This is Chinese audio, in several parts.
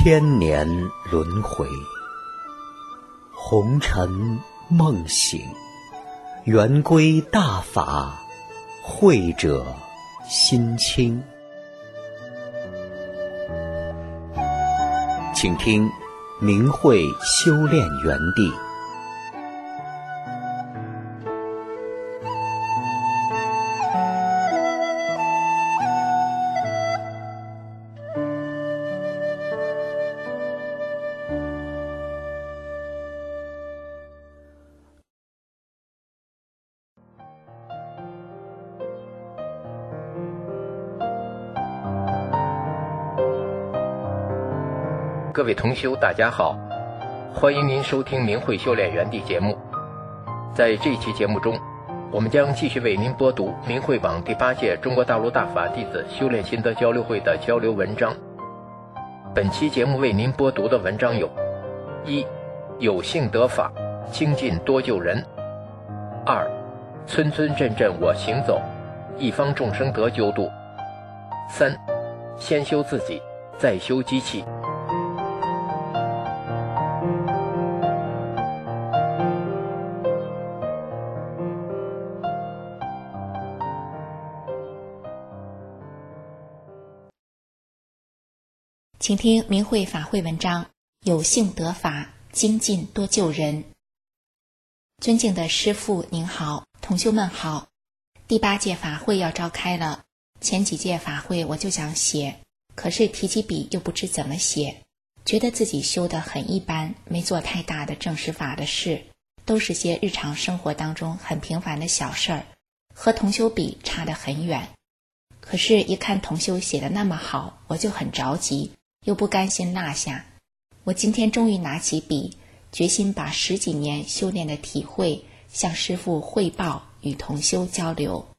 千年轮回，红尘梦醒，圆归大法，慧者心清。请听明慧修炼园地。 各位同修大家好，欢迎您收听明慧修炼园地节目。在这一期节目中，我们将继续为您播读明慧网第8届中国大陆大法弟子修炼心得交流会的交流文章。本期节目为您播读的文章有：一、有幸得法，精进多救人；二、村村镇镇我行走，一方众生得救度；三、先修自己，再修机器。 请听明慧法会文章，有幸得法，精进多救人。尊敬的师父您好，同修们好。第8届法会要召开了，前几届法会我就想写，可是提起笔又不知怎么写，觉得自己修得很一般，没做太大的正实法的事，都是些日常生活当中很平凡的小事儿，和同修比差得很远。可是一看同修写得那么好，我就很着急，又不甘心落下。我今天终于拿起笔，决心把10几年修炼的体会向师父汇报，与同修交流。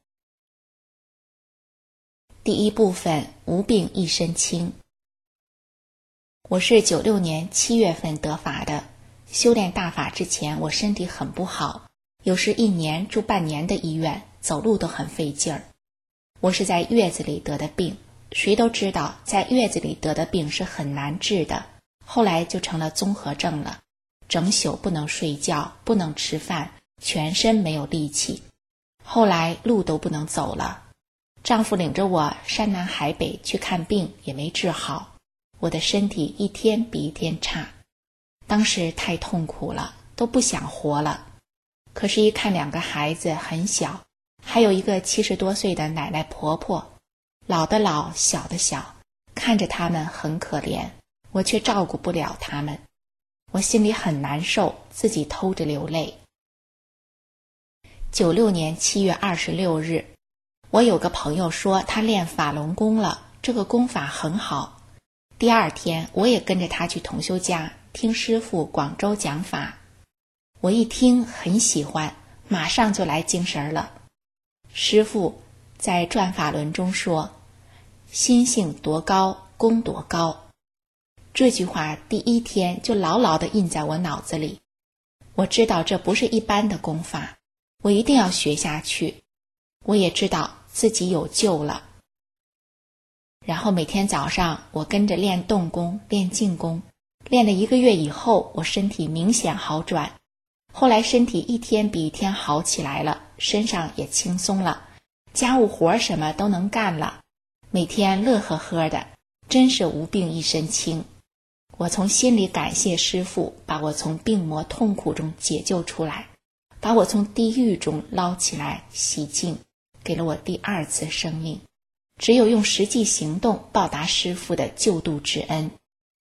第一部分，无病一身轻。我是96年7月份得法的，修炼大法之前我身体很不好，有时1年住半年的医院，走路都很费劲儿。我是在月子里得的病，谁都知道在月子里得的病是很难治的，后来就成了综合症了，整宿不能睡觉，不能吃饭，全身没有力气，后来路都不能走了。丈夫领着我山南海北去看病，也没治好，我的身体一天比一天差，当时太痛苦了，都不想活了。可是一看2个孩子很小，还有一个70多岁的奶奶婆婆，老的老，小的小，看着他们很可怜，我却照顾不了他们，我心里很难受，自己偷着流泪。96年7月26日，我有个朋友说他练法轮功了，这个功法很好。第2天我也跟着他去同修家听师父广州讲法，我一听很喜欢，马上就来精神了。师父在转法轮中说，心性多高，功多高。这句话第1天就牢牢地印在我脑子里，我知道这不是一般的功法，我一定要学下去。我也知道自己有救了。然后每天早上我跟着练动功，练静功，练了1个月以后，我身体明显好转。后来身体一天比一天好起来了，身上也轻松了，家务活什么都能干了，每天乐呵呵的，真是无病一身轻。我从心里感谢师父，把我从病魔痛苦中解救出来，把我从地狱中捞起来洗净，给了我第2次生命。只有用实际行动报答师父的救度之恩。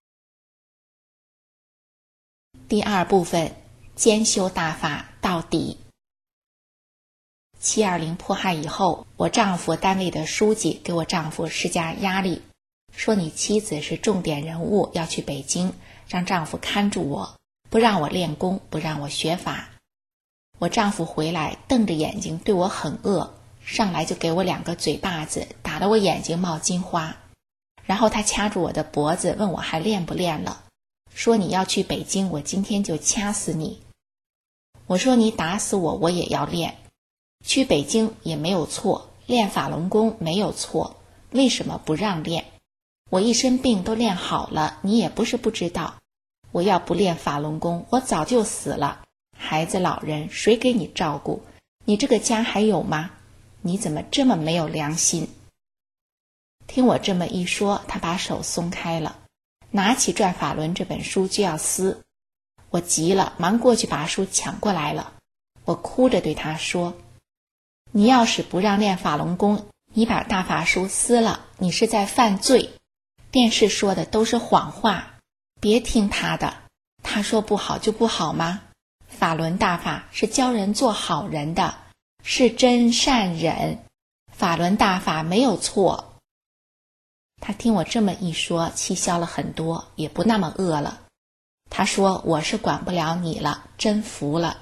第2部分，兼修大法到底。720迫害以后，我丈夫单位的书记给我丈夫施加压力，说你妻子是重点人物，要去北京，让丈夫看住我，不让我练功，不让我学法。我丈夫回来瞪着眼睛对我很恶，上来就给我2个嘴巴子，打得我眼睛冒金花。然后他掐住我的脖子，问我还练不练了，说你要去北京，我今天就掐死你。我说你打死我，我也要练。去北京也没有错，练法轮功没有错，为什么不让练？ 我一身病都练好了，你也不是不知道。我要不练法轮功，我早就死了。孩子老人谁给你照顾？你这个家还有吗？你怎么这么没有良心？听我这么一说，他把手松开了，拿起《转法轮》这本书就要撕。我急了，忙过去把书抢过来了。我哭着对他说，你要是不让练法轮功，你把大法书撕了，你是在犯罪。电视说的都是谎话，别听他的。他说不好就不好吗？法轮大法是教人做好人的，是真善忍，法轮大法没有错。他听我这么一说，气消了很多，也不那么饿了。他说，我是管不了你了，真服了。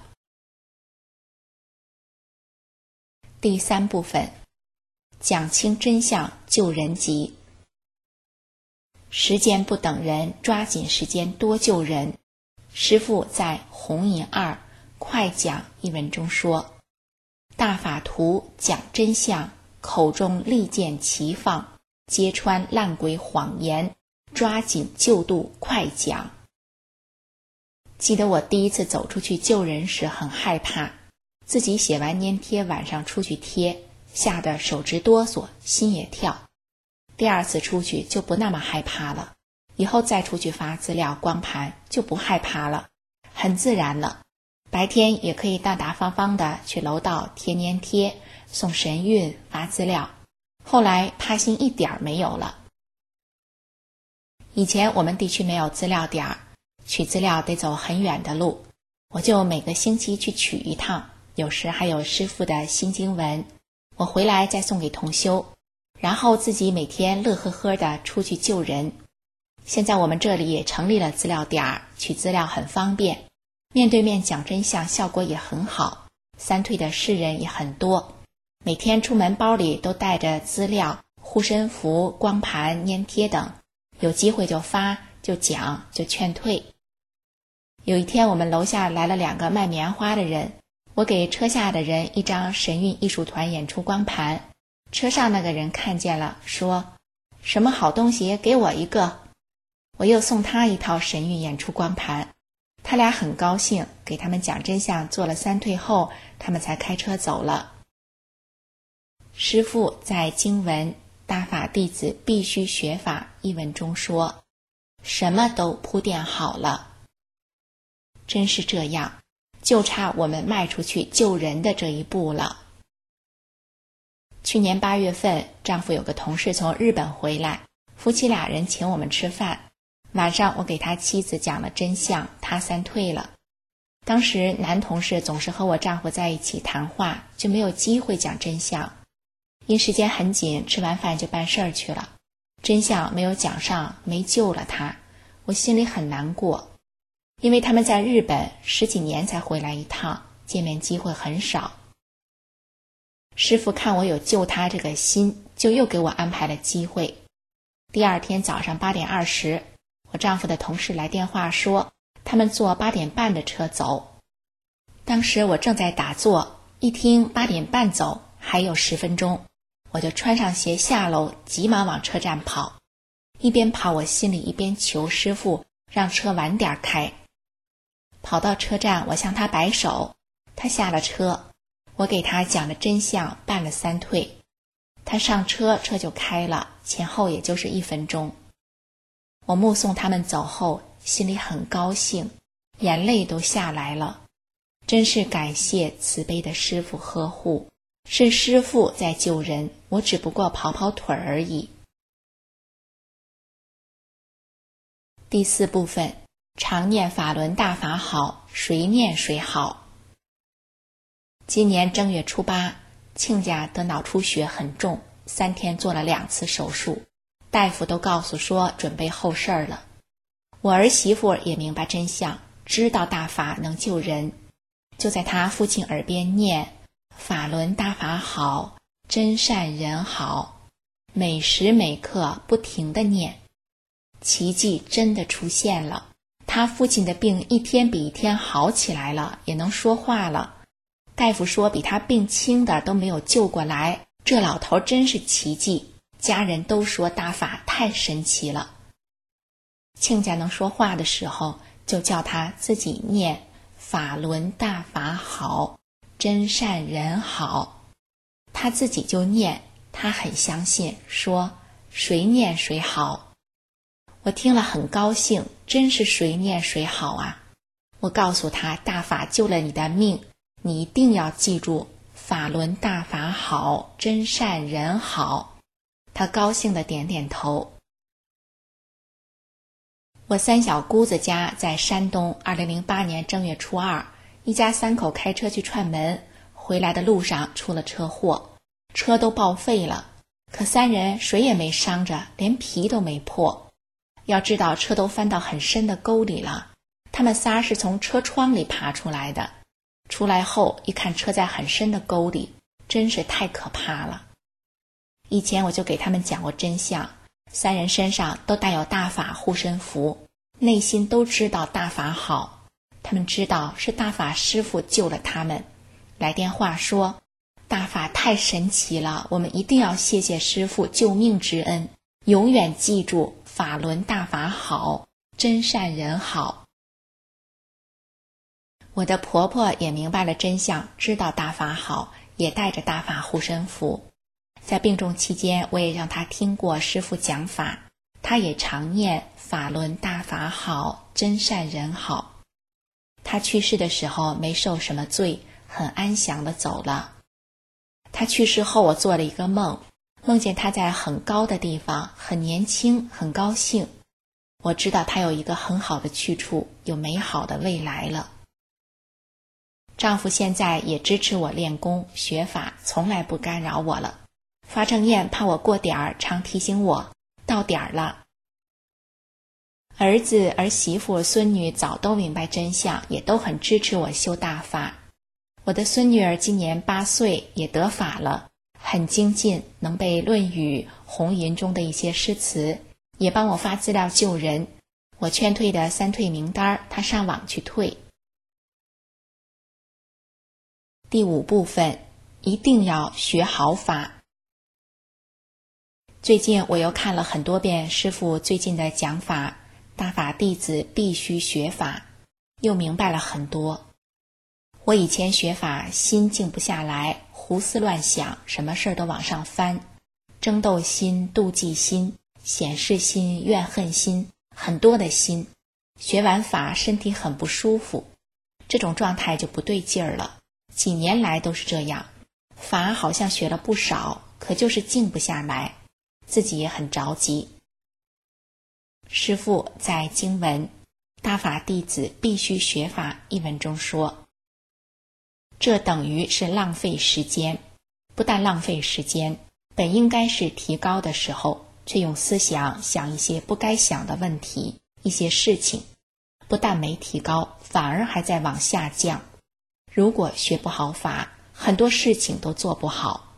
第3部分，讲清真相，救人急。时间不等人，抓紧时间多救人。师父在红银2快讲一文中说，大法图讲真相，口中利剑齐放，揭穿烂鬼谎言，抓紧救度快讲。记得我第一次走出去救人时很害怕，自己写完粘贴晚上出去贴，吓得手直哆嗦，心也跳。第2次出去就不那么害怕了，以后再出去发资料光盘就不害怕了，很自然了。白天也可以大大方方的去楼道贴粘贴，送神韵，发资料。后来怕心一点没有了。以前我们地区没有资料点，取资料得走很远的路，我就每个星期去取一趟，有时还有师父的新经文，我回来再送给同修，然后自己每天乐呵呵的出去救人。现在我们这里也成立了资料点，取资料很方便，面对面讲真相效果也很好，三退的世人也很多，每天出门包里都带着资料、护身符、光盘、粘贴等，有机会就发，就讲，就劝退。有一天我们楼下来了2个卖棉花的人，我给车下的人一张神韵艺术团演出光盘，车上那个人看见了，说什么好东西给我一个。我又送他一套神韵演出光盘，他俩很高兴，给他们讲真相做了3退后，他们才开车走了。师父在经文大法弟子必须学法一文中说，什么都铺垫好了。真是这样，就差我们迈出去救人的这一步了。去年8月份，丈夫有个同事从日本回来，夫妻2人请我们吃饭，晚上我给他妻子讲了真相，他3退了。当时男同事总是和我丈夫在一起谈话，就没有机会讲真相。因时间很紧，吃完饭就办事儿去了，真相没有讲上，没救了他，我心里很难过。因为他们在日本10几年才回来一趟，见面机会很少。师父看我有救他这个心，就又给我安排了机会。第2天早上8点20，我丈夫的同事来电话说，他们坐8点半的车走。当时我正在打坐，一听8点半走，还有10分钟，我就穿上鞋下楼，急忙往车站跑。一边跑，我心里一边求师父让车晚点开。跑到车站，我向他摆手，他下了车，我给他讲了真相，办了3退。他上车，车就开了，前后也就是1分钟。我目送他们走后，心里很高兴，眼泪都下来了。真是感谢慈悲的师父呵护，是师父在救人，我只不过跑跑腿而已。第4部分，常念法轮大法好，谁念谁好。今年正月初8，亲家得脑出血很重，3天做了2次手术，大夫都告诉说准备后事儿了。我儿媳妇也明白真相，知道大法能救人，就在他父亲耳边念法轮大法好，真善人好，每时每刻不停地念。奇迹真的出现了，他父亲的病一天比一天好起来了，也能说话了。大夫说比他病轻的都没有救过来，这老头真是奇迹。 家人都说大法太神奇了。亲家能说话的时候，就叫他自己念法轮大法好，真善人好。他自己就念，他很相信，说谁念谁好。我听了很高兴，真是谁念谁好啊。我告诉他，大法救了你的命，你一定要记住法轮大法好，真善人好。他高兴地点点头。我三小姑子家在山东，2008年正月初2，一家3口开车去串门，回来的路上出了车祸，车都报废了，可3人谁也没伤着，连皮都没破。要知道车都翻到很深的沟里了，他们仨是从车窗里爬出来的。出来后一看车在很深的沟里，真是太可怕了。以前我就给他们讲过真相，3人身上都带有大法护身符，内心都知道大法好，他们知道是大法师父救了他们，来电话说大法太神奇了，我们一定要谢谢师父救命之恩，永远记住法轮大法好，真善人好。我的婆婆也明白了真相，知道大法好，也带着大法护身符。在病重期间，我也让她听过师父讲法，她也常念法轮大法好，真善人好。她去世的时候没受什么罪，很安详地走了。她去世后，我做了一个梦，梦见她在很高的地方，很年轻，很高兴。我知道她有一个很好的去处，有美好的未来了。丈夫现在也支持我练功学法，从来不干扰我了。发正念怕我过点儿，常提醒我到点儿了。儿子儿媳妇孙女早都明白真相，也都很支持我修大法。我的孙女儿今年8岁，也得法了，很精进，能背《论语》《红吟》中的一些诗词，也帮我发资料救人。我劝退的3退名单，她上网去退。第5部分，一定要学好法。最近我又看了很多遍师父最近的讲法，大法弟子必须学法，又明白了很多。我以前学法心静不下来，胡思乱想，什么事都往上翻，争斗心、妒忌心、显示心、怨恨心，很多的心。学完法身体很不舒服，这种状态就不对劲儿了。几年来都是这样，法好像学了不少，可就是静不下来，自己也很着急。师父在经文大法弟子必须学法一文中说，这等于是浪费时间，不但浪费时间，本应该是提高的时候，却用思想想一些不该想的问题，一些事情，不但没提高，反而还在往下降。如果学不好法，很多事情都做不好。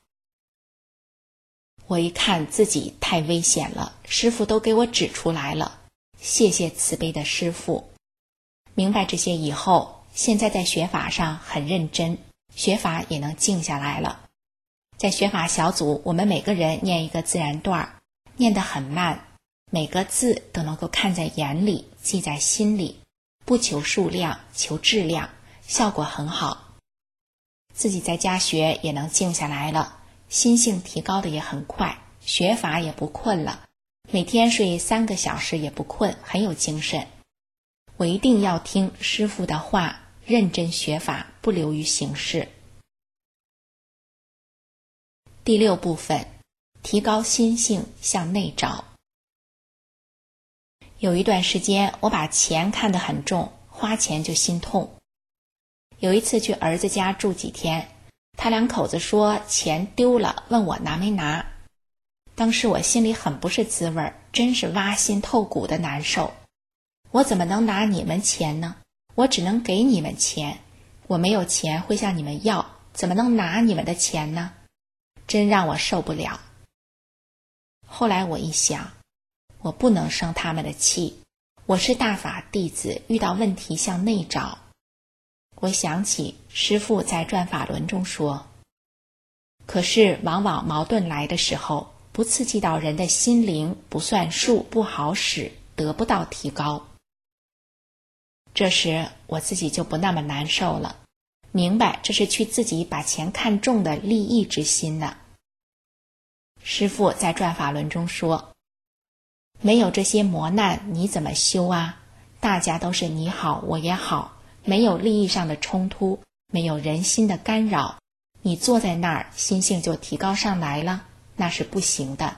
我一看自己太危险了，师父都给我指出来了，谢谢慈悲的师父。明白这些以后，现在在学法上很认真，学法也能静下来了。在学法小组，我们每个人念一个自然段，念得很慢，每个字都能够看在眼里，记在心里，不求数量，求质量，效果很好。自己在家学也能静下来了，心性提高的也很快，学法也不困了，每天睡3个小时也不困，很有精神。我一定要听师父的话，认真学法，不流于形式。第6部分，提高心性，向内找。有一段时间，我把钱看得很重，花钱就心痛。有一次去儿子家住几天，他2口子说钱丢了，问我拿没拿。当时我心里很不是滋味，真是挖心透骨的难受。我怎么能拿你们钱呢？我只能给你们钱，我没有钱会向你们要，怎么能拿你们的钱呢？真让我受不了。后来我一想，我不能生他们的气，我是大法弟子，遇到问题向内找。我想起师父在转法轮中说，可是往往矛盾来的时候， 不刺激到人的心灵，不算数，不好使，得不到提高。这时我自己就不那么难受了，明白这是去自己把钱看重的利益之心呢。师父在转法轮中说，没有这些磨难你怎么修啊？大家都是你好我也好，没有利益上的冲突，没有人心的干扰，你坐在那儿心性就提高上来了，那是不行的。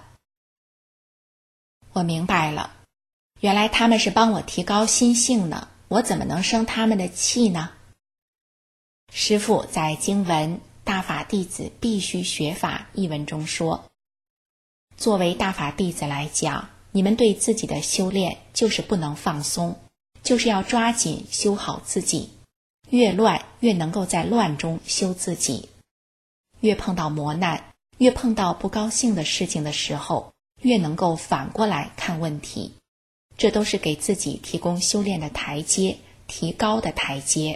我明白了，原来他们是帮我提高心性呢，我怎么能生他们的气呢？师父在经文大法弟子必须学法一文中说，作为大法弟子来讲，你们对自己的修炼就是不能放松，就是要抓紧修好自己，越乱越能够在乱中修自己，越碰到磨难，越碰到不高兴的事情的时候，越能够反过来看问题，这都是给自己提供修炼的台阶，提高的台阶。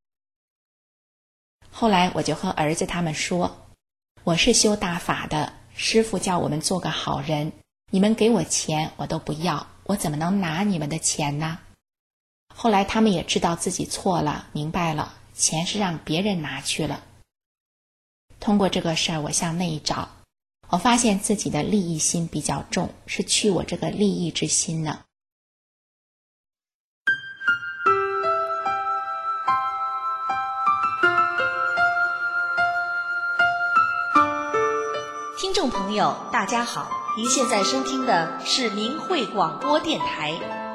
后来我就和儿子他们说，我是修大法的，师父叫我们做个好人，你们给我钱我都不要，我怎么能拿你们的钱呢？后来他们也知道自己错了，明白了，钱是让别人拿去了。通过这个事儿，我向内找，我发现自己的利益心比较重，是去我这个利益之心呢。 听众朋友大家好，您现在收听的是明慧广播电台。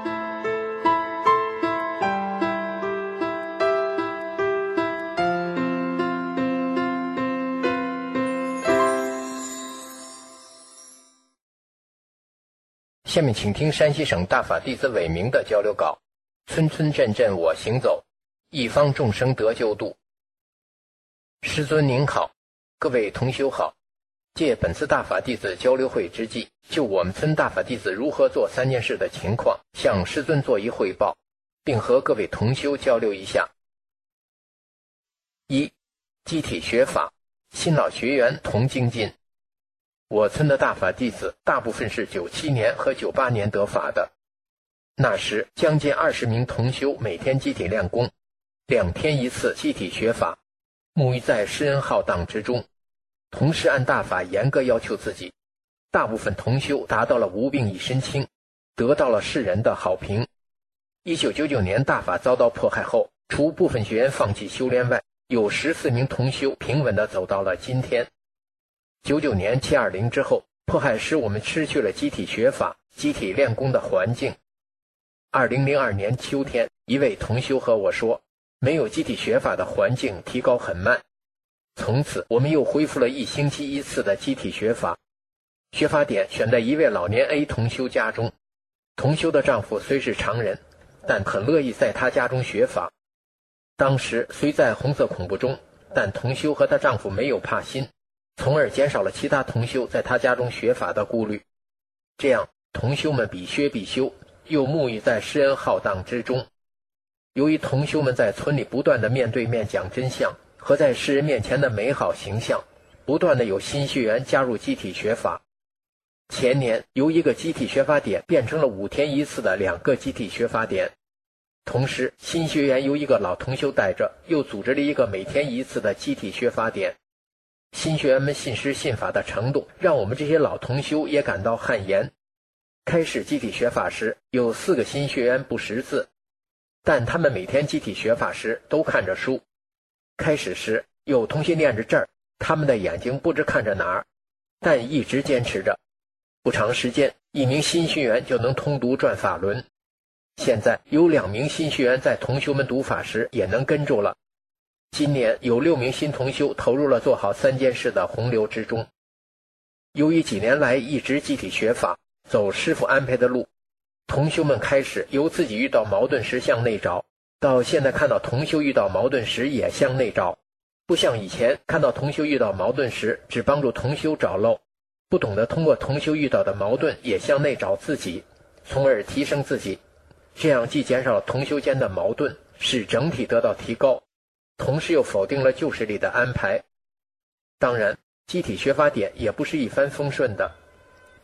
下面请听山西省大法弟子韦明的交流稿，村村镇镇我行走，一方众生得救度。师尊您好，各位同修好，借本次大法弟子交流会之际，就我们村大法弟子如何做3件事的情况，向师尊做一汇报，并和各位同修交流一下。1. 集体学法，新老学员同精进。我村的大法弟子大部分是97年和98年得法的，那时将近20名同修每天集体练功，2天一次集体学法，沐浴在施恩浩荡之中，同时按大法严格要求自己，大部分同修达到了无病一身轻，得到了世人的好评。1999年大法遭到迫害后，除部分学员放弃修炼外，有14名同修平稳地走到了今天。99年720之后，迫害使我们失去了集体学法、集体练功的环境。2002年秋天，一位同修和我说，没有集体学法的环境提高很慢。从此我们又恢复了1星期1次的集体学法，学法点选在一位老年 A 同修家中。同修的丈夫虽是常人，但很乐意在他家中学法。当时虽在红色恐怖中，但同修和她丈夫没有怕心，从而减少了其他同修在他家中学法的顾虑。这样同修们比学必修，又沐浴在施恩浩荡之中。由于同修们在村里不断的面对面讲真相和在世人面前的美好形象，不断的有新学员加入集体学法。前年由一个集体学法点变成了5天一次的2个集体学法点，同时新学员由一个老同修带着，又组织了一个每天一次的集体学法点。新学员们信师信法的程度，让我们这些老同修也感到汗颜。开始集体学法时，有4个新学员不识字，但他们每天集体学法时都看着书。开始时有同学念着这儿，他们的眼睛不知看着哪儿，但一直坚持着。不长时间，1名新学员就能通读转法轮。现在有2名新学员在同修们读法时也能跟住了。今年有6名新同修投入了做好3件事的洪流之中。由于几年来一直集体学法，走师父安排的路，同修们开始由自己遇到矛盾时向内找，到现在看到同修遇到矛盾时也向内找，不像以前看到同修遇到矛盾时只帮助同修找漏，不懂得通过同修遇到的矛盾也向内找自己，从而提升自己。这样既减少了同修间的矛盾，使整体得到提高，同时又否定了旧势力的安排。当然，集体学法点也不是一帆风顺的。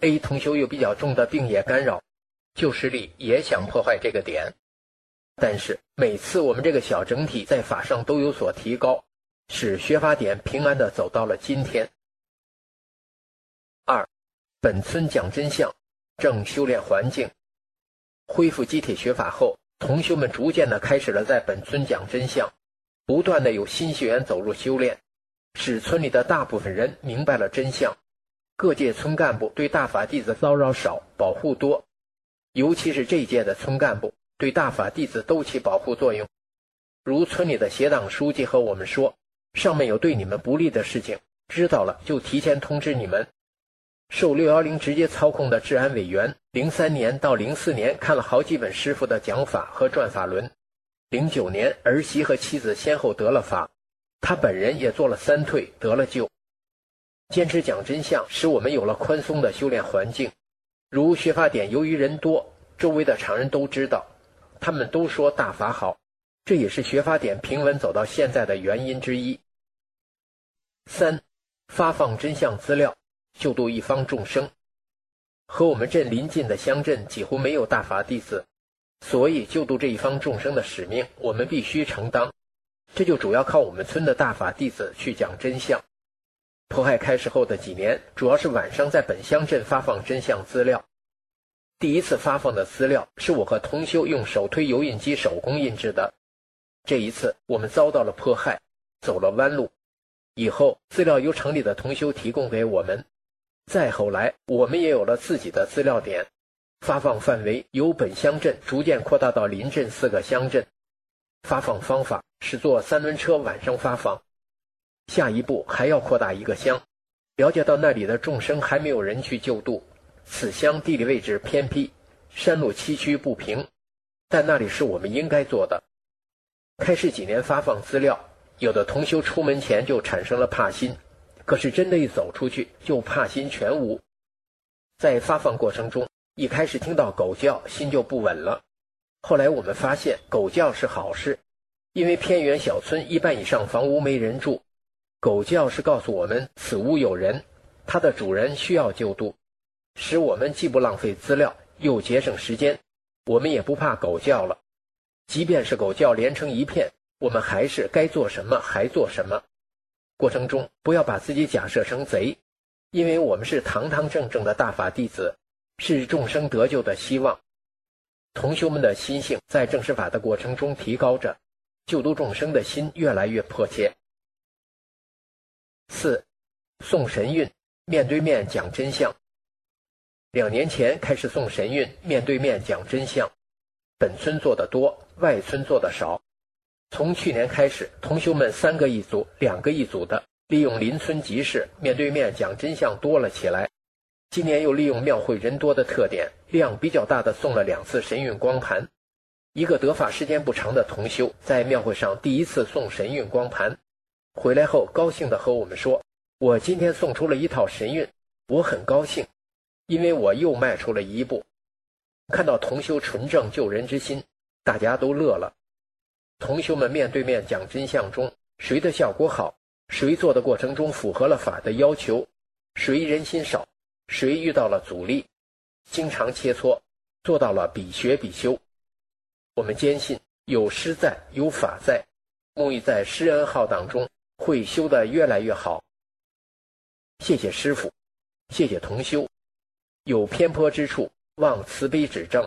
A 同修有比较重的病业干扰，旧势力也想破坏这个点。但是每次我们这个小整体在法上都有所提高，使学法典平安地走到了今天。2. 本村讲真相，正修炼环境。恢复集体学法后，同修们逐渐地开始了在本村讲真相，不断地有新学员走入修炼，使村里的大部分人明白了真相。各界村干部对大法弟子骚扰少，保护多，尤其是这一届的村干部对大法弟子都起保护作用。如村里的协党书记和我们说，上面有对你们不利的事情，知道了就提前通知你们。受610直接操控的治安委员，03年到04年看了好几本师傅的讲法和转法轮。09年儿媳和妻子先后得了法，他本人也做了3退，得了救。坚持讲真相，使我们有了宽松的修炼环境。如学法典由于人多，周围的常人都知道，他们都说大法好，这也是学法典平稳走到现在的原因之一。3. 发放真相资料，救度一方众生。和我们镇邻近的乡镇几乎没有大法弟子，所以救度这一方众生的使命我们必须承担，这就主要靠我们村的大法弟子去讲真相。迫害开始后的几年，主要是晚上在本乡镇发放真相资料。第一次发放的资料是我和同修用手推油印机手工印制的，这一次我们遭到了迫害，走了弯路。以后资料由城里的同修提供给我们，再后来我们也有了自己的资料点，发放范围由本乡镇逐渐扩大到邻镇4个乡镇。发放方法是坐3轮车晚上发放，下一步还要扩大1个乡，了解到那里的众生还没有人去救度，此乡地理位置偏僻，山路崎岖不平，但那里是我们应该做的。开始几年发放资料，有的同修出门前就产生了怕心，可是真的一走出去就怕心全无。在发放过程中，一开始听到狗叫心就不稳了，后来我们发现狗叫是好事，因为偏远小村1半以上房屋没人住，狗叫是告诉我们此屋有人，它的主人需要救度，使我们既不浪费资料又节省时间，我们也不怕狗叫了。即便是狗叫连成一片，我们还是该做什么还做什么。过程中不要把自己假设成贼，因为我们是堂堂正正的大法弟子，是众生得救的希望。同修们的心性在证实法的过程中提高着，救度众生的心越来越迫切。4. 送神韵，面对面讲真相。2年前开始送神韵，面对面讲真相，本村做得多，外村做得少。从去年开始，同修们3个一组2个一组的利用邻村集市面对面讲真相多了起来。今年又利用庙会人多的特点，量比较大的送了2次神韵光盘。一个得法时间不长的同修在庙会上第一次送神韵光盘，回来后高兴地和我们说，我今天送出了1套神韵，我很高兴，因为我又迈出了一步。看到同修纯正救人之心，大家都乐了。同修们面对面讲真相中，谁的效果好，谁做的过程中符合了法的要求，谁人心少，谁遇到了阻力，经常切磋，做到了比学比修。我们坚信有师在，有法在，沐浴在施恩浩荡中，会修得越来越好。谢谢师父，谢谢同修，有偏颇之处，望慈悲指正。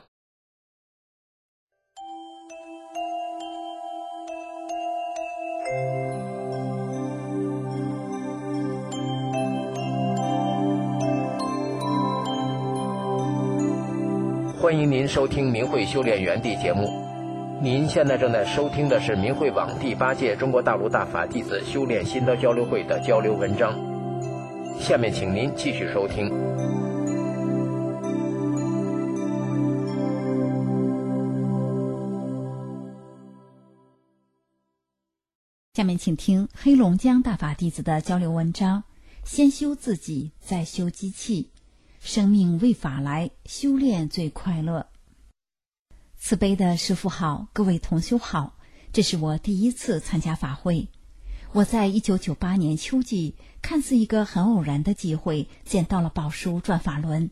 欢迎您收听明慧修炼园地节目。您现在正在收听的是明慧网第8届中国大陆大法弟子修炼心得交流会的交流文章。下面请您继续收听。 下面请听黑龙江大法弟子的交流文章：先修自己，再修机器。生命为法来，修炼最快乐。慈悲的师父好，各位同修好，这是我第一次参加法会。我在1998年秋季，看似一个很偶然的机会，见到了宝叔转法轮，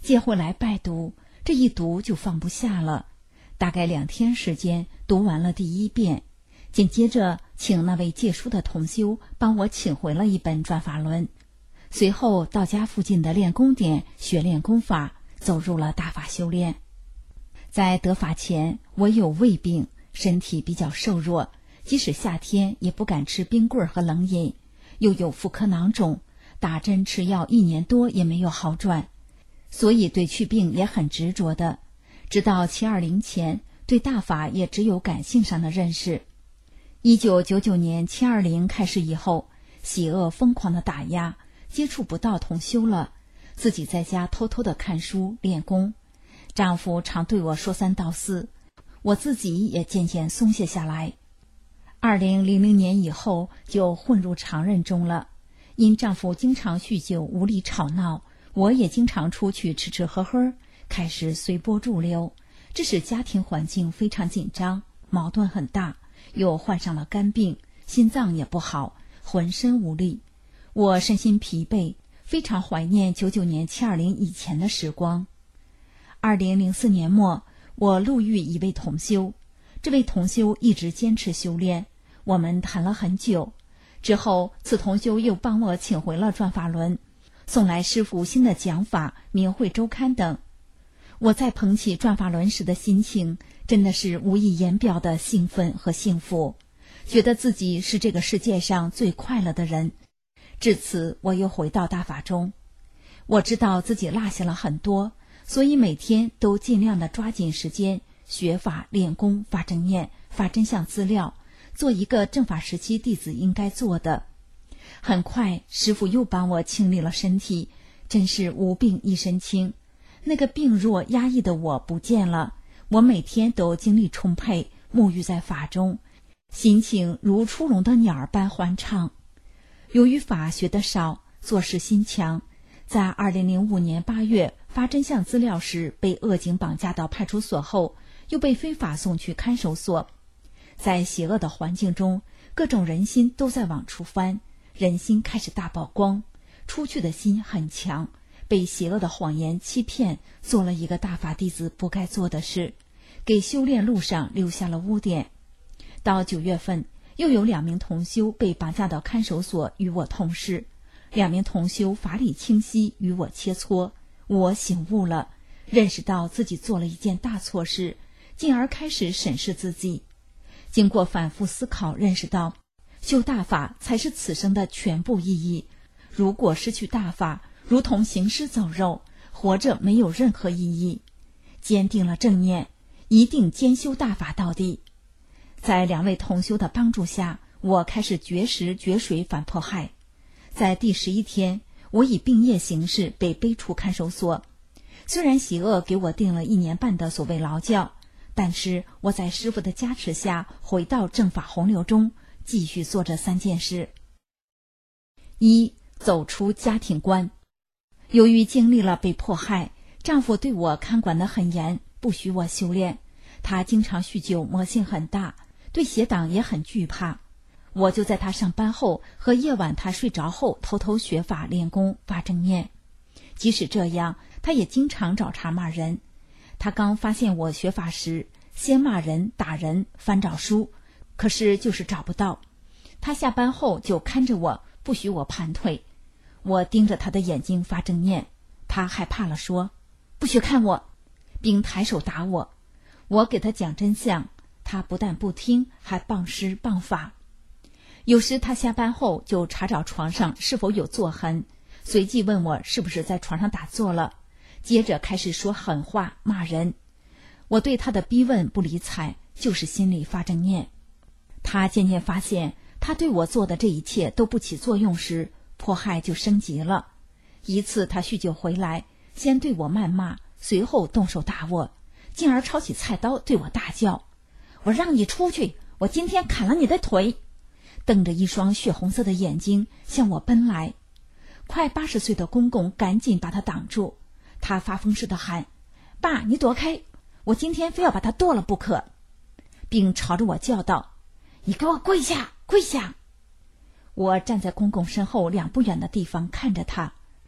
接回来拜读，这一读就放不下了，大概2天时间读完了第1遍，紧接着请那位借书的同修帮我请回了一本转法轮，随后到家附近的练功点学练功法，走入了大法修炼。在得法前，我有胃病，身体比较瘦弱，即使夏天也不敢吃冰棍和冷饮，又有妇科囊肿，打针吃药1年多也没有好转，所以对祛病也很执着的。直到720前，对大法也只有感性上的认识。1999年720开始以后，喜恶疯狂的打压，接触不到同修了，自己在家偷偷的看书练功。丈夫常对我说3道4，我自己也渐渐松懈下来。2000年以后就混入常人中了，因丈夫经常酗酒无理吵闹，我也经常出去吃吃喝喝，开始随波逐流，这使家庭环境非常紧张，矛盾很大，又患上了肝病，心脏也不好，浑身无力。我身心疲惫，非常怀念99年720以前的时光。2004年末，我路遇一位同修，这位同修一直坚持修炼，我们谈了很久。之后，此同修又帮我请回了转法轮，送来师父新的讲法、明慧周刊等。我在捧起转法轮时的心情，真的是无以言表的兴奋和幸福，觉得自己是这个世界上最快乐的人。至此，我又回到大法中。我知道自己落下了很多，所以每天都尽量的抓紧时间学法练功，发正念，发真相资料，做一个正法时期弟子应该做的。很快师父又帮我清理了身体，真是无病一身轻，那个病弱压抑的我不见了，我每天都精力充沛，沐浴在法中，心情如出笼的鸟儿般欢畅。由于法学得少，做事心强，在2005年8月发真相资料时被恶警绑架到派出所后，又被非法送去看守所。在邪恶的环境中，各种人心都在往出翻，人心开始大曝光，出去的心很强，被邪恶的谎言欺骗，做了一个大法弟子不该做的事，给修炼路上留下了污点。到9月份，又有2名同修被绑架到看守所与我同事，2名同修法理清晰与我切磋，我醒悟了，认识到自己做了一件大错事，进而开始审视自己。经过反复思考，认识到修大法才是此生的全部意义，如果失去大法，如同行尸走肉，活着没有任何意义。坚定了正念，一定兼修大法到底。在2位同修的帮助下，我开始绝食绝水反迫害。在第11天，我以病业形式被背出看守所。虽然邪恶给我定了1年半的所谓劳教，但是我在师父的加持下回到正法洪流中，继续做这3件事。1. 走出家庭关。由于经历了被迫害，丈夫对我看管得很严，不许我修炼。他经常酗酒，魔性很大，对邪党也很惧怕。我就在他上班后和夜晚他睡着后偷偷学法练功发正念。即使这样，他也经常找茬骂人。他刚发现我学法时，先骂人打人翻找书，可是就是找不到。他下班后就看着我，不许我盘腿。我盯着他的眼睛发正念，他害怕了，说不许看我，并抬手打我。我给他讲真相，他不但不听，还谤师谤法。有时他下班后就查找床上是否有坐痕，随即问我是不是在床上打坐了，接着开始说狠话骂人。我对他的逼问不理睬，就是心里发正念。他渐渐发现他对我做的这一切都不起作用时，迫害就升级了。一次他酗酒回来，先对我谩骂，随后动手打我，进而抄起菜刀对我大叫，我让你出去，我今天砍了你的腿。瞪着一双血红色的眼睛向我奔来。快80岁的公公赶紧把他挡住，他发疯似的喊，爸，你躲开，我今天非要把他剁了不可，并朝着我叫道，你给我跪下跪下。我站在公公身后2步远的地方看着他。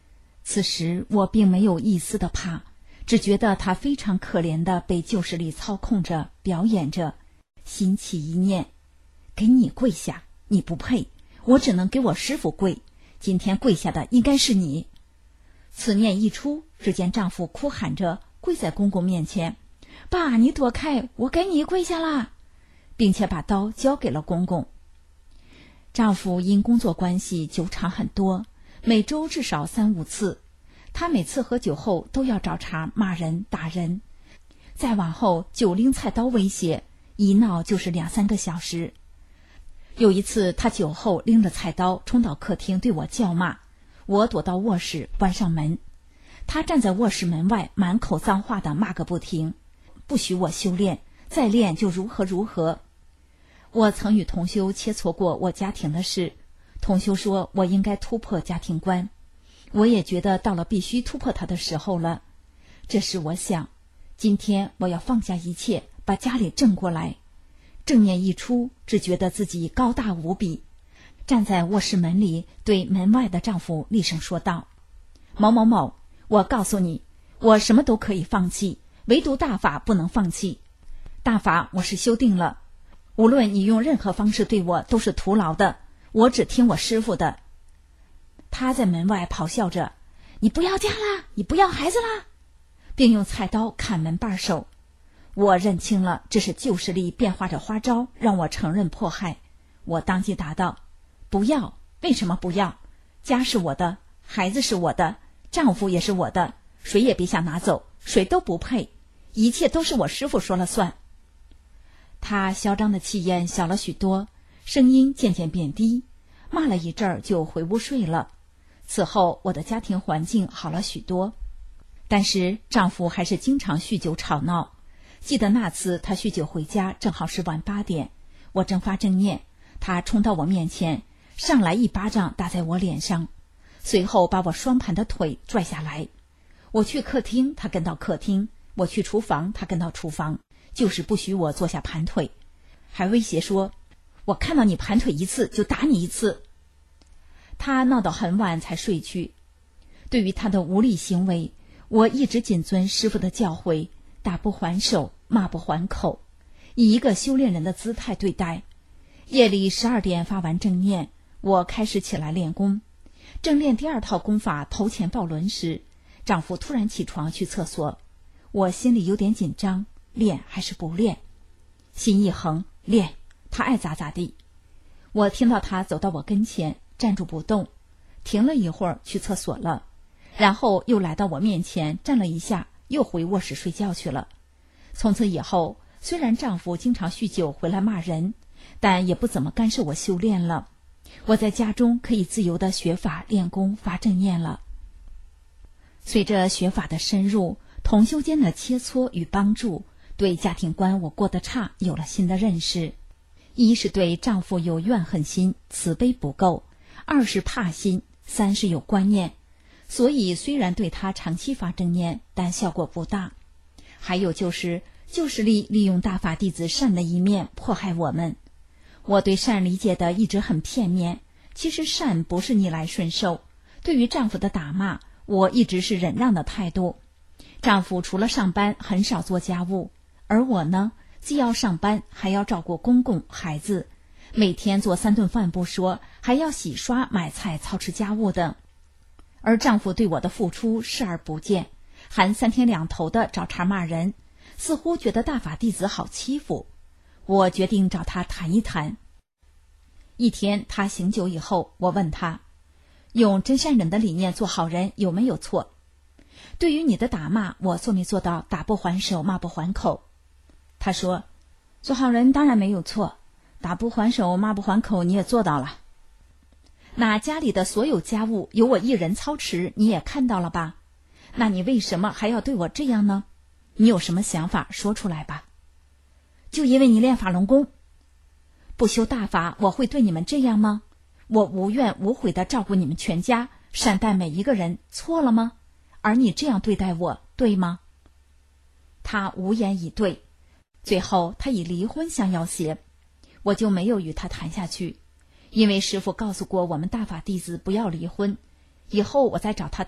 此时我并没有一丝的怕，只觉得他非常可怜地被旧势力操控着，表演着。心起一念，给你跪下，你不配，我只能给我师父跪，今天跪下的应该是你。此念一出，只见丈夫哭喊着跪在公公面前，爸，你躲开，我给你跪下啦，并且把刀交给了公公。丈夫因工作关系酒场很多，每周至少3、5次，他每次喝酒后都要找茬骂人打人，再往后就拎菜刀威胁，一闹就是2、3个小时。有一次他酒后拎着菜刀冲到客厅对我叫骂，我躲到卧室关上门，他站在卧室门外满口脏话的骂个不停，不许我修炼，再练就如何如何。我曾与同修切磋过我家庭的事，同修说我应该突破家庭观，我也觉得到了必须突破它的时候了。这时我想，今天我要放下一切，把家里正过来。正念一出，只觉得自己高大无比，站在卧室门里，对门外的丈夫厉声说道：某某某，我告诉你，我什么都可以放弃，唯独大法不能放弃。大法我是修定了，无论你用任何方式对我都是徒劳的，我只听我师父的。他在门外咆哮着：你不要家啦，你不要孩子啦，并用菜刀砍门把手。我认清了，这是旧势力变化着花招，让我承认迫害。我当即答道：不要，为什么不要？家是我的，孩子是我的，丈夫也是我的，谁也别想拿走，谁都不配，一切都是我师父说了算。他嚣张的气焰小了许多，声音渐渐变低，骂了一阵儿就回屋睡了。此后我的家庭环境好了许多，但是丈夫还是经常酗酒吵闹。记得那次他酗酒回家，正好是晚8点，我正发正念，他冲到我面前，上来一巴掌打在我脸上，随后把我双盘的腿拽下来。我去客厅，他跟到客厅；我去厨房，他跟到厨房，就是不许我坐下盘腿，还威胁说：我看到你盘腿一次就打你一次。他闹到很晚才睡去。对于他的无理行为，我一直谨遵师父的教诲，打不还手，骂不还口，以一个修炼人的姿态对待。夜里12点发完正念，我开始起来练功。正练第2套功法头前抱轮时，丈夫突然起床去厕所，我心里有点紧张，练还是不练？心一横，练，他爱咋咋地。我听到他走到我跟前，站住不动，停了一会儿去厕所了，然后又来到我面前站了一下，又回卧室睡觉去了。从此以后，虽然丈夫经常酗酒回来骂人，但也不怎么干涉我修炼了。我在家中可以自由地学法练功发正念了。随着学法的深入，同修间的切磋与帮助，对家庭观我过得差有了新的认识。一是对丈夫有怨恨心，慈悲不够；二是怕心；三是有观念。所以虽然对他长期发正念，但效果不大。还有就是旧势力利用大法弟子善的一面迫害我们。我对善理解的一直很片面，其实善不是逆来顺受。对于丈夫的打骂，我一直是忍让的态度。丈夫除了上班很少做家务，而我呢，既要上班还要照顾公公孩子，每天做3顿饭不说，还要洗刷买菜操持家务等。而丈夫对我的付出视而不见，还3天2头的找茬骂人，似乎觉得大法弟子好欺负。我决定找他谈一谈。一天他醒酒以后，我问他，用真善忍的理念做好人有没有错？对于你的打骂，我做没做到打不还手骂不还口？他说，做好人当然没有错，打不还手骂不还口你也做到了。那家里的所有家务由我一人操持，你也看到了吧？那你为什么还要对我这样呢？你有什么想法说出来吧。就因为你练法轮功，不修大法，我会对你们这样吗？我无怨无悔地照顾你们全家，善待每一个人，错了吗？而你这样对待我，对吗？他无言以对。最后他以离婚相要挟，我就没有与他谈下去，因为师父告诉过我们大法弟子不要离婚，以后我再找他谈，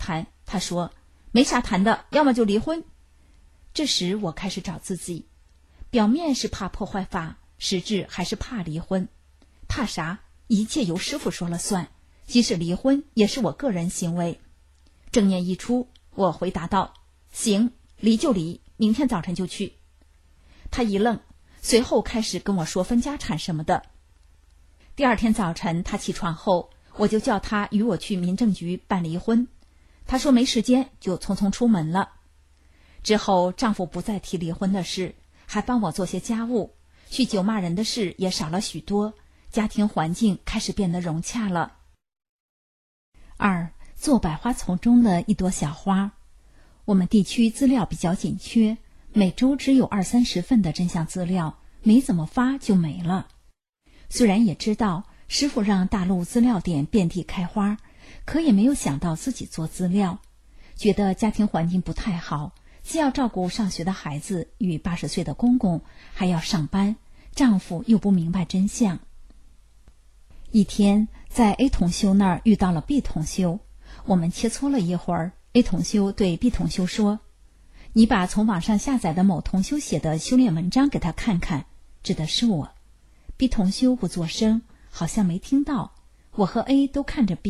他说没啥谈的，要么就离婚。这时我开始找自己，表面是怕破坏法，实质还是怕离婚。怕啥？一切由师父说了算，即使离婚也是我个人行为。正念一出，我回答道：行，离就离，明天早晨就去。他一愣，随后开始跟我说分家产什么的。第二天早晨他起床后，我就叫他与我去民政局办离婚。他说没时间，就匆匆出门了。之后丈夫不再提离婚的事，还帮我做些家务，酗酒骂人的事也少了许多，家庭环境开始变得融洽了。2. 做百花丛中的一朵小花。我们地区资料比较紧缺，每周只有20-30份的真相资料，没怎么发就没了。虽然也知道师父让大陆资料点遍地开花，可也没有想到自己做资料，觉得家庭环境不太好，既要照顾上学的孩子与80岁的公公，还要上班，丈夫又不明白真相。一天在 A 同修那儿遇到了 B 同修，我们切磋了一会儿， A 同修对 B 同修说：你把从网上下载的某同修写的修炼文章给他看看，指的是我。 B 同修不作声，好像没听到。我和 A 都看着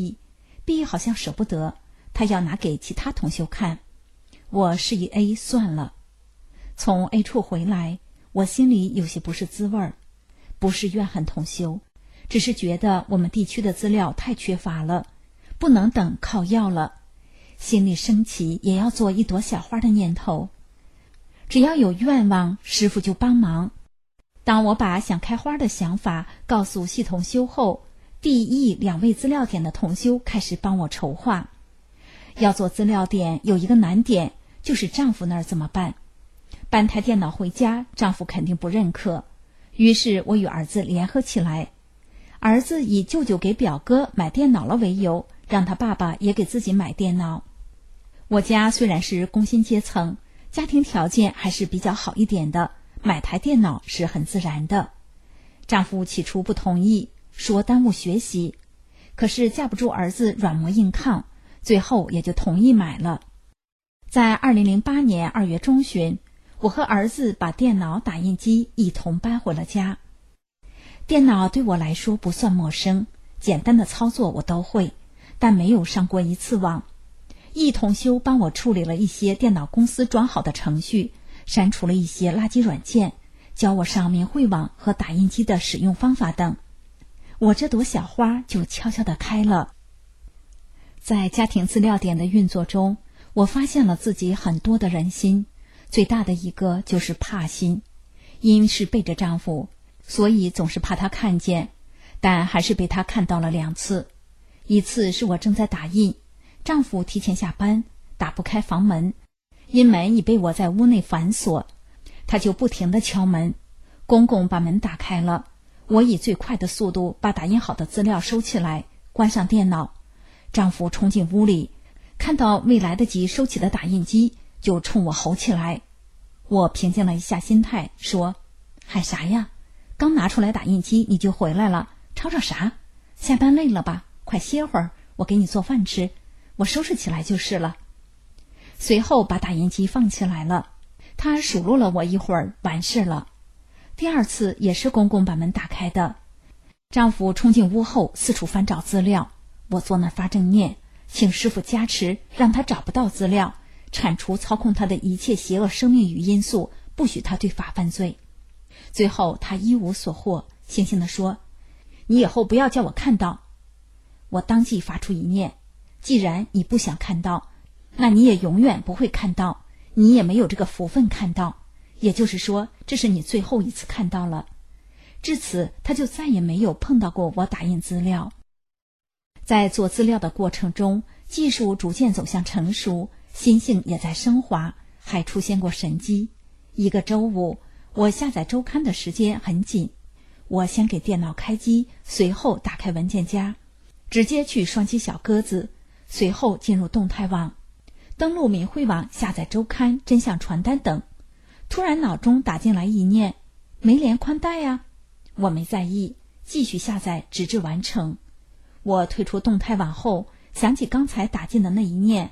B 好像舍不得，他要拿给其他同修看。我示意 A 算了。从 A 处回来，我心里有些不是滋味儿，不是怨恨同修，只是觉得我们地区的资料太缺乏了，不能等靠要了，心里升起也要做一朵小花的念头。只要有愿望，师父就帮忙。当我把想开花的想法告诉系同修后，D、E 2位资料点的同修开始帮我筹划。要做资料点有一个难点，就是丈夫那儿怎么办？搬台电脑回家，丈夫肯定不认可。于是我与儿子联合起来，儿子以舅舅给表哥买电脑了为由，让他爸爸也给自己买电脑。我家虽然是工薪阶层，家庭条件还是比较好一点的，买台电脑是很自然的。丈夫起初不同意，说耽误学习，可是架不住儿子软磨硬抗，最后也就同意买了。在2008年2月中旬，我和儿子把电脑、打印机一同搬回了家。电脑对我来说不算陌生，简单的操作我都会，但没有上过一次网。易同修帮我处理了一些电脑公司装好的程序，删除了一些垃圾软件，教我上明慧网和打印机的使用方法等。我这朵小花就悄悄地开了。在家庭资料点的运作中，我发现了自己很多的人心，最大的一个就是怕心。因是背着丈夫，所以总是怕他看见，但还是被他看到了2次。一次是我正在打印，丈夫提前下班，打不开房门，因门已被我在屋内反锁，他就不停地敲门。公公把门打开了，我以最快的速度把打印好的资料收起来，关上电脑。丈夫冲进屋里，看到未来得及收起的打印机，就冲我吼起来。我平静了一下心态，说：喊啥呀？刚拿出来打印机你就回来了，吵吵啥？下班累了吧？快歇会儿，我给你做饭吃，我收拾起来就是了。随后把打印机放起来了，他数落了我一会儿，完事了。第2次也是公公把门打开的，丈夫冲进屋后四处翻找资料，我坐那发正念，请师父加持，让他找不到资料，铲除操控他的一切邪恶生命与因素，不许他对法犯罪。最后他一无所获，悻悻地说：你以后不要叫我看到。我当即发出一念：既然你不想看到，那你也永远不会看到，你也没有这个福分看到，也就是说这是你最后一次看到了。至此他就再也没有碰到过我打印资料。在做资料的过程中，技术逐渐走向成熟，心性也在升华，还出现过神迹。一个周五，我下载周刊的时间很紧，我先给电脑开机，随后打开文件夹，直接去双击小鸽子，随后进入动态网，登录明慧网下载周刊、真相传单等。突然脑中打进来一念：没连宽带呀！我没在意，继续下载直至完成。我退出动态网后，想起刚才打进的那一念，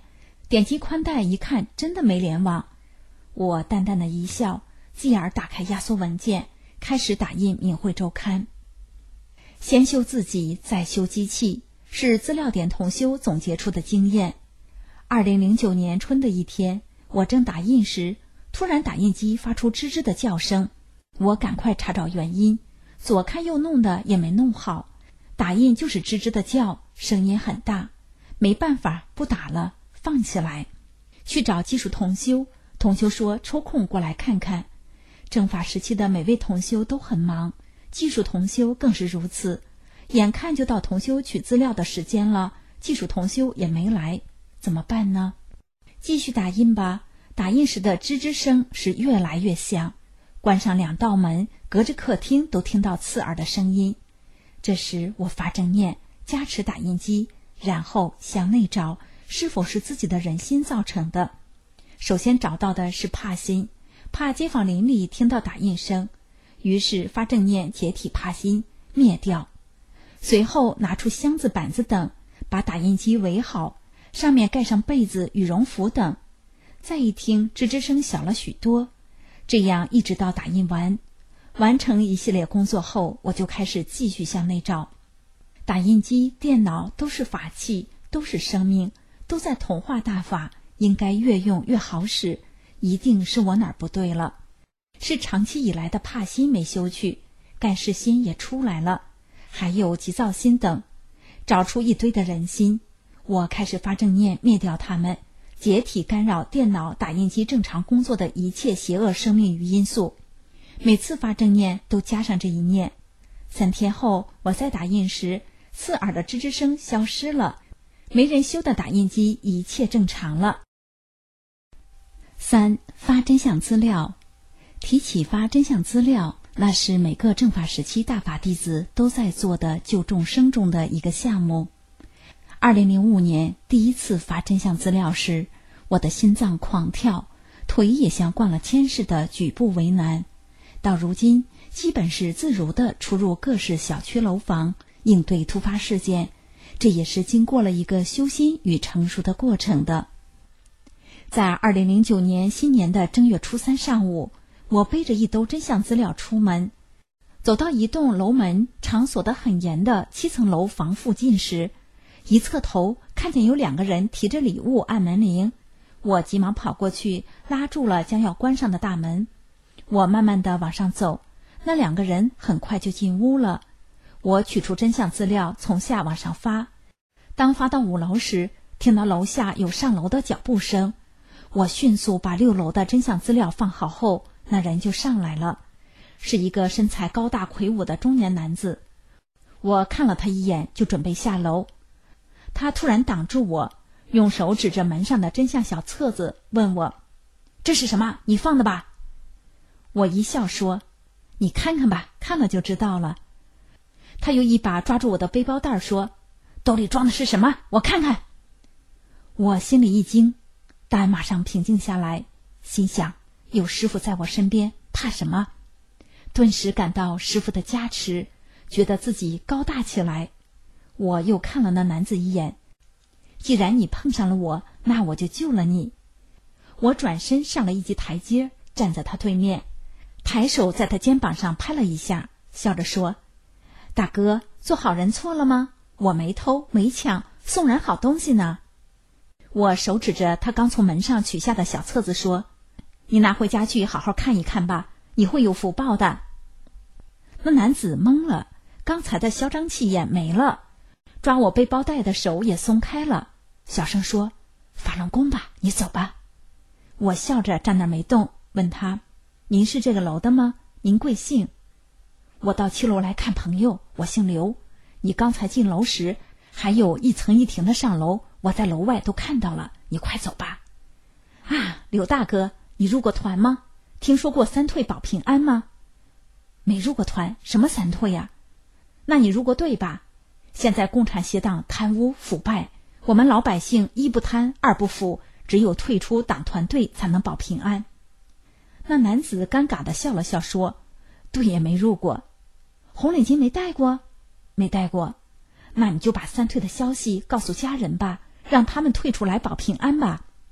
点击宽带一看，真的没联网。我淡淡的一笑，继而打开压缩文件，开始打印《明慧周刊》。先修自己，再修机器，是资料点同修总结出的经验。2009年春的一天，我正打印时，突然打印机发出吱吱的叫声，我赶快查找原因，左看右弄的也没弄好，打印就是吱吱的叫，声音很大，没办法，不打了，放起来。去找技术同修，同修说抽空过来看看。正法时期的每位同修都很忙，技术同修更是如此，眼看就到同修取资料的时间了，技术同修也没来，怎么办呢？继续打印吧。打印时的吱吱声是越来越响，关上2道门，隔着客厅都听到刺耳的声音。这时我发正念，加持打印机，然后向内找是否是自己的人心造成的。首先找到的是怕心，怕街坊邻里听到打印声，于是发正念解体怕心，灭掉。随后拿出箱子板子等，把打印机围好，上面盖上被子羽绒服等。再一听，吱吱声小了许多，这样一直到打印完。完成一系列工作后，我就开始继续向内找。打印机、电脑都是法器，都是生命，都在同化大法，应该越用越好使，一定是我哪儿不对了。是长期以来的怕心没修去，干事心也出来了，还有急躁心等，找出一堆的人心。我开始发正念灭掉它们，解体干扰电脑、打印机正常工作的一切邪恶生命与因素。每次发正念都加上这一念。3天后，我在打印时，刺耳的吱吱声消失了，没人修的打印机一切正常了。3. 发真相资料。提起发真相资料，那是每个正法时期大法弟子都在做的救众生中的一个项目。2005年第一次发真相资料时，我的心脏狂跳，腿也像灌了铅似的举步为难。到如今基本是自如地出入各式小区楼房，应对突发事件，这也是经过了一个修心与成熟的过程的。在2009年新年的正月初3上午，我背着一兜真相资料出门，走到一栋楼门常锁得很严的7层楼房附近时，一侧头看见有2个人提着礼物按门铃，我急忙跑过去拉住了将要关上的大门。我慢慢地往上走，那2个人很快就进屋了。我取出真相资料从下往上发，当发到5楼时，听到楼下有上楼的脚步声。我迅速把6楼的真相资料放好后，那人就上来了，是一个身材高大魁梧的中年男子。我看了他一眼，就准备下楼。他突然挡住我，用手指着门上的真相小册子，问我：“这是什么？你放的吧？”我一笑说：“你看看吧，看了就知道了。”他又一把抓住我的背包带说：“兜里装的是什么？我看看。”我心里一惊，但马上平静下来，心想有师父在我身边，怕什么？顿时感到师父的加持，觉得自己高大起来。我又看了那男子一眼，既然你碰上了我，那我就救了你。我转身上了一级台阶，站在他对面，抬手在他肩膀上拍了一下，笑着说：“大哥，做好人错了吗？我没偷没抢，送人好东西呢。”我手指着他刚从门上取下的小册子说：“你拿回家去好好看一看吧，你会有福报的。”那男子懵了，刚才的嚣张气焰没了，抓我背包带的手也松开了，小声说：“法轮功吧，你走吧。”我笑着站那儿没动，问他：“您是这个楼的吗？您贵姓？”“我到7楼来看朋友，我姓刘。你刚才进楼时，还有一层一停的上楼，我在楼外都看到了，你快走吧。”“啊，刘大哥，你入过团吗？听说过3退保平安吗？”“没入过团，什么3退呀？”“那你入过队吧？现在共产邪党贪污腐败，我们老百姓1不贪2不腐，只有退出党团队才能保平安。”那男子尴尬地笑了笑说：“队也没入过。”“红领巾没带过？”“没带过。”“那你就把3退的消息告诉家人吧，让他们退出来保平安吧。”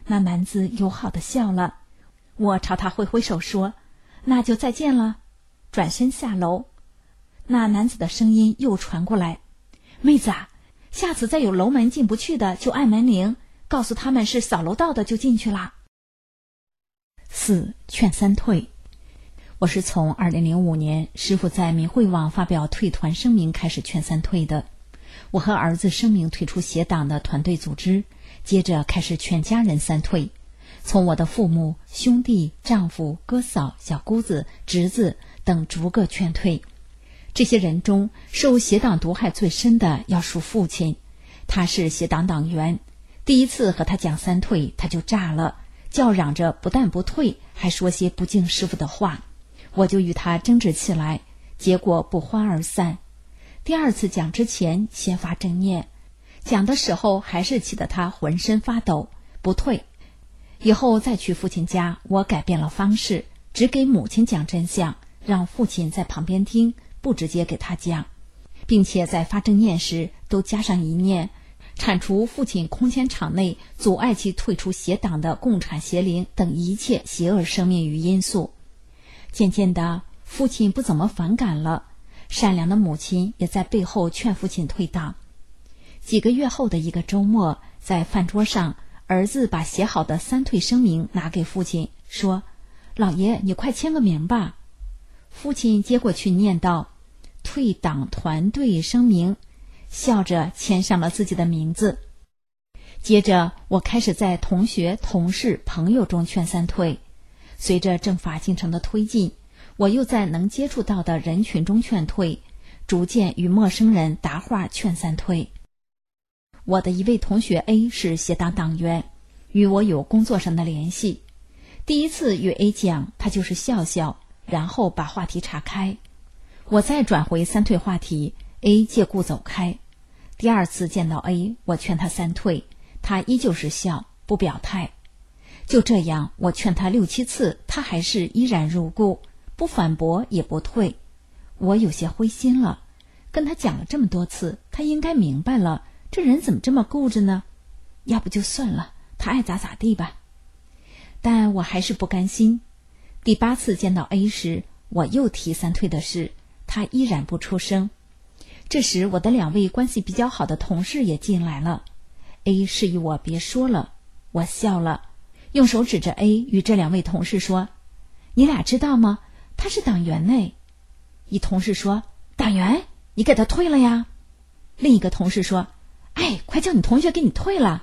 那男子友好地笑了，我朝他挥挥手说：“那就再见了。”转身下楼，那男子的声音又传过来：“妹子啊，下次再有楼门进不去的就按门铃，告诉他们是扫楼道的就进去啦。”4. 劝三退。我是从2005年师父在明慧网发表退团声明开始劝三退的。我和儿子声明退出邪党的团队组织，接着开始劝家人三退，从我的父母、兄弟、丈夫、哥嫂、小姑子、侄子等逐个劝退。这些人中受邪党毒害最深的要数父亲，他是邪党党员。第一次和他讲三退，他就炸了，叫嚷着不但不退，还说些不敬师父的话。我就与他争执起来，结果不欢而散。第二次讲之前先发正念，讲的时候还是气得他浑身发抖，不退。以后再去父亲家，我改变了方式，只给母亲讲真相，让父亲在旁边听，不直接给他讲，并且在发正念时都加上一念，铲除父亲空间场内阻碍其退出邪党的共产邪灵等一切邪恶生命与因素。渐渐的，父亲不怎么反感了，善良的母亲也在背后劝父亲退党。几个月后的一个周末，在饭桌上，儿子把写好的三退声明拿给父亲，说：“老爷，你快签个名吧。”父亲接过去念道：“退党团队声明”，笑着签上了自己的名字。接着，我开始在同学、同事、朋友中劝三退。随着正法进程的推进，我又在能接触到的人群中劝退，逐渐与陌生人答话劝三退。我的一位同学 A 是邪党党员，与我有工作上的联系。第一次与 A 讲，他就是笑笑，然后把话题岔开。我再转回三退话题， A 借故走开。第二次见到 A， 我劝他三退，他依旧是笑，不表态。就这样，我劝他6、7次，他还是依然如故，不反驳也不退。我有些灰心了，跟他讲了这么多次，他应该明白了，这人怎么这么固执呢？要不就算了，他爱咋咋地吧。但我还是不甘心。第8次见到 A 时，我又提三退的事，他依然不出声。这时我的2位关系比较好的同事也进来了。 A 示意我别说了，我笑了，用手指着 A 与这2位同事说：“你俩知道吗？他是党员呢。”一同事说：“党员？你给他退了呀？”另一个同事说：“哎，快叫你同学给你退了。”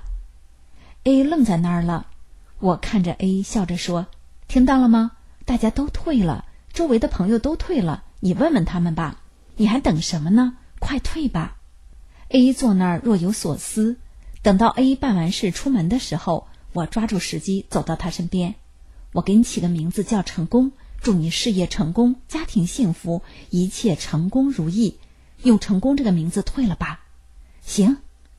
A 愣在那儿了。我看着 A 笑着说：“听到了吗？大家都退了，周围的朋友都退了，你问问他们吧，你还等什么呢？快退吧。” A 坐那儿若有所思。等到 A 办完事出门的时候，我抓住时机走到他身边。我给你起个名字叫成功，祝你事业成功，家庭幸福，一切成功如意，用成功这个名字退了吧。行。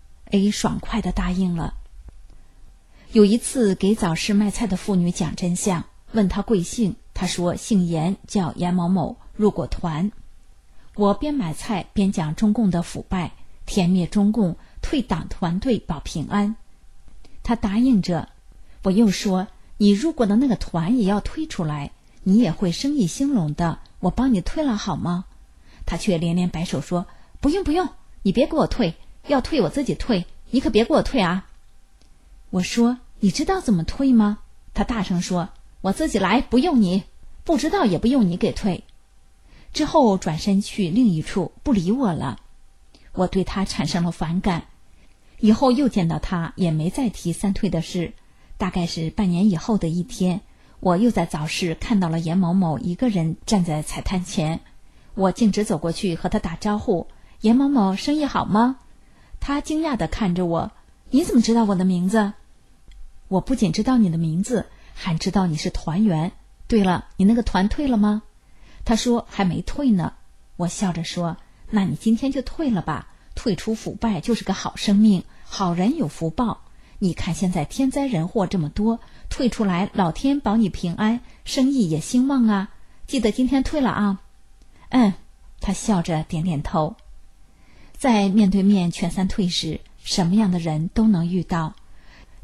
A 爽快地答应了。有一次给早市卖菜的妇女讲真相，问她贵姓，她说姓严，叫严某某，入过团。我边买菜边讲中共的腐败，天灭中共，退党团队保平安。她答应着。我又说，你入过的那个团也要退出来，你也会生意兴隆的，我帮你退了好吗？她却连连摆手说，不用不用，你别给我退，要退我自己退，你可别给我退啊。我说，你知道怎么退吗？她大声说，我自己来，不用你，不知道也不用你给退。之后转身去另一处，不理我了。我对她产生了反感，以后又见到她也没再提三退的事。大概是半年以后的一天，我又在早市看到了严某某一个人站在菜摊前，我径直走过去和他打招呼，严某某生意好吗？他惊讶地看着我，你怎么知道我的名字？我不仅知道你的名字，还知道你是团员。对了，你那个团退了吗？他说还没退呢。我笑着说，那你今天就退了吧，退出腐败就是个好生命，好人有福报。你看现在天灾人祸这么多，退出来老天保你平安，生意也兴旺啊，记得今天退了啊。他笑着点点头。在面对面劝三退时，什么样的人都能遇到，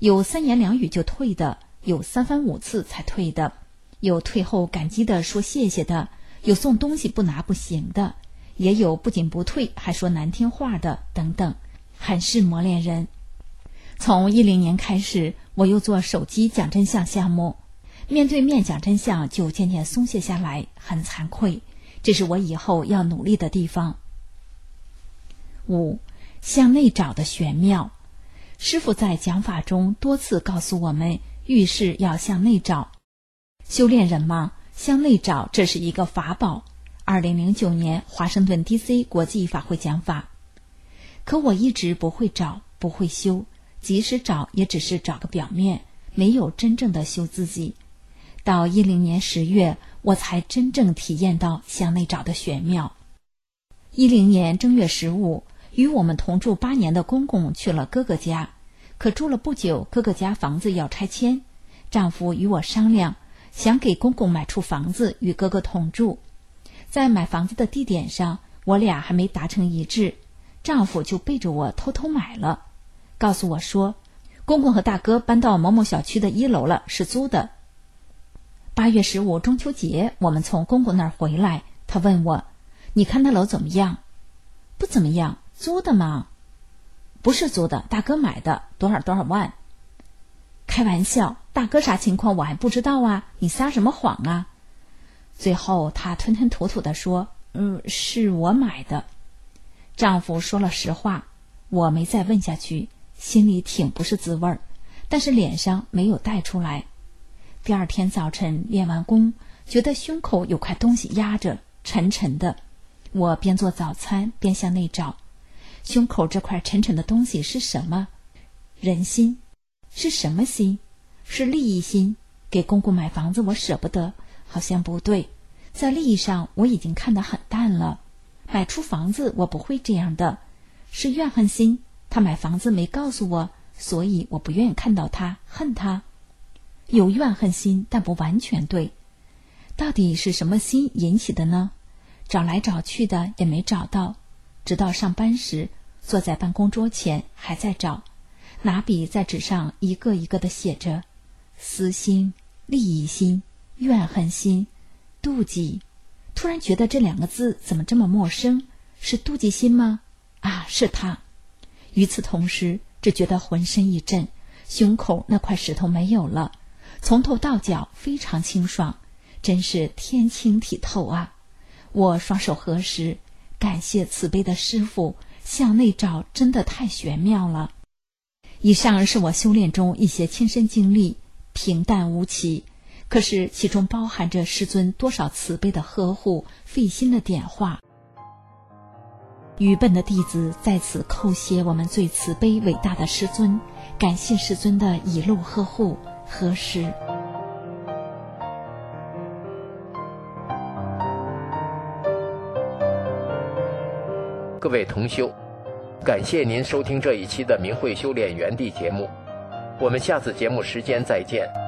有3言2语就退的，有3番5次才退的，有退后感激的说谢谢的，有送东西不拿不行的，也有不仅不退还说难听话的等等，很是磨练人。从10年开始，我又做手机讲真相项目，面对面讲真相就渐渐松懈下来，很惭愧，这是我以后要努力的地方。5. 向内找的玄妙。师父在讲法中多次告诉我们，遇事要向内找。修炼人嘛，向内找，这是一个法宝。2009年华盛顿 DC 国际法会讲法。可我一直不会找，不会修，即使找也只是找个表面，没有真正的修自己。到10年10月，我才真正体验到向内找的玄妙。10年正月15，与我们同住8年的公公去了哥哥家，可住了不久，哥哥家房子要拆迁，丈夫与我商量，想给公公买处房子与哥哥同住。在买房子的地点上，我俩还没达成一致，丈夫就背着我偷偷买了，告诉我说，公公和大哥搬到某某小区的1楼了，是租的。8月15中秋节，我们从公公那儿回来，他问我，你看那楼怎么样？不怎么样，租的吗？不是租的，大哥买的，多少万。开玩笑，大哥啥情况我还不知道啊，你撒什么谎啊？最后他吞吞吐吐地说，是我买的。丈夫说了实话，我没再问下去，心里挺不是滋味儿，但是脸上没有带出来。第二天早晨练完功，觉得胸口有块东西压着，沉沉的。我边做早餐边向内找，胸口这块沉沉的东西是什么？人心。是什么心？是利益心。给公公买房子我舍不得，好像不对，在利益上我已经看得很淡了。买出房子我不会这样的。是怨恨心，他买房子没告诉我，所以我不愿意看到他，恨他。有怨恨心，但不完全对。到底是什么心引起的呢？找来找去的也没找到，直到上班时坐在办公桌前还在找，拿笔在纸上一个一个地写着，私心、利益心、怨恨心、妒忌。突然觉得这2个字怎么这么陌生？是妒忌心吗？啊，是他。与此同时，只觉得浑身一震，胸口那块石头没有了，从头到脚非常清爽，真是天清体透啊！我双手合十，感谢慈悲的师父，向内找真的太玄妙了。以上是我修炼中一些亲身经历，平淡无奇，可是其中包含着师尊多少慈悲的呵护，费心的点化。愚笨的弟子在此叩谢我们最慈悲伟大的师尊，感谢师尊的一路呵护呵施。 各位同修，感谢您收听这一期的明慧修炼园地节目，我们下次节目时间再见。